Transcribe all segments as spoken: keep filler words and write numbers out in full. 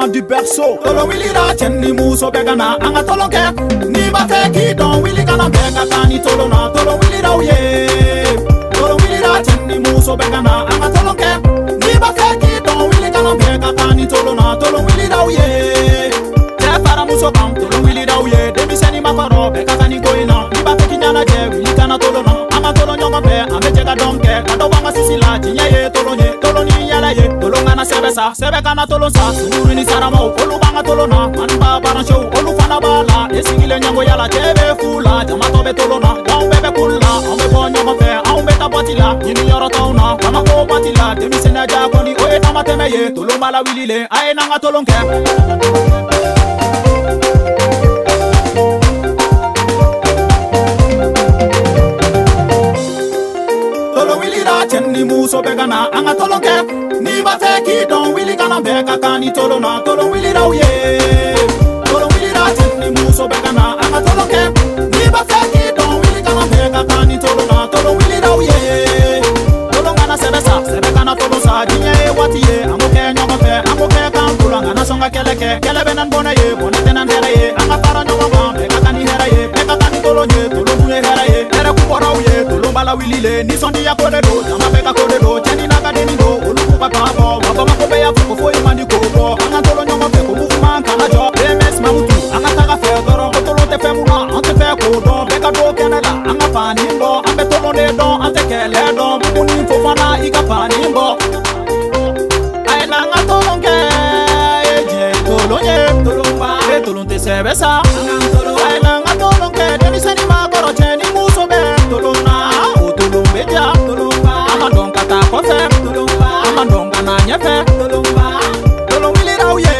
parents du berceau. Tolo Willy ra chenni muso begana anga tolonke. Ni bate ki don Willy kana bega kani tolo na tolo Willy ra uye. Tolo Willy ra chenni muso begana anga tolonke. Ni bate ki don Willy kana bega kani tolo na tolo Willy ra uye. Te para muso kam tolo Willy ra uye. Demi seni makaro bega kani goina. Ni bate ki nyana je Willy kana tolo na. Ama tolo nyonga pe ame jega donke. Kado banga sisila jinya ye tolo nye tolo ni yala ye. Tolo ngana sebe sa sebe kana tolo sa. Suru ni sarama olu banga tolo na. Manba bara show olu fana bala. Esingile nyango yala tebe fula. Jama tobe tolo na. Down bebe kula. Ame bo nyonga pe ame ta batila. Yini yoro tauna. Kama ko batila. Demi sena jakoni oye tama teme ye. Tolo mala Willy le aye nanga tolo nke. Chenni muso begana anga tolonke. Ni bate ki don Willy kana bega kani tolo na tolo Willy ra uye. Tolo Willy ra chenni muso begana anga tolonke. Ni bate ki don Willy kana bega kani tolo na tolo Willy ra uye. Tolo ngana sebe sa sebe kana tolo sa jinya e wati ye. Amo ke nyonga fe amo ke kan tolo ngana songa keleke kelebe nan bona ye bona tenan hera ye. Anga para nyonga ma bega kani hera ye bega kani tolo nye tolo bune hera ye. Hera kupora uye tolo mbala Willy le ni sondi ya kole do. Beka kode do cheni na gadeni do oluku papa bo baba makobe ya fuko fo imandi ko bo anga tolo nyonga fe ko movement kana jo ms mamutu anga taga fe doro ko tolo te fe muna ante fe ko do beka do kenela anga pani bo ambe tolo ne do ante kele do muni fo fana ika pani bo ay na anga tolo nke eje tolo nye tolo ba e tolo te sebe sa anga tolo ay na anga tolo nke deni seni ma koro cheni muso be tolo na o tolo beja tolo ta kofe tolomba amandonga na nyefe tolomba tolo Willy ra uye.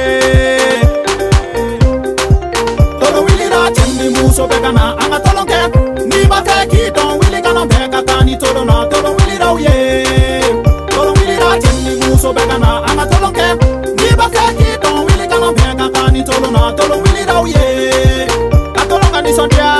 Tolo Willy ra chenni muso begana anga tolonke. Ni bate ki don Willy kana bega kani tolo na tolo Willy ra uye. Tolo Willy ra chenni muso begana anga tolonke. Ni bate ki don Willy kana bega kani tolo na tolo Willy ra uye. Katolonga ni sondia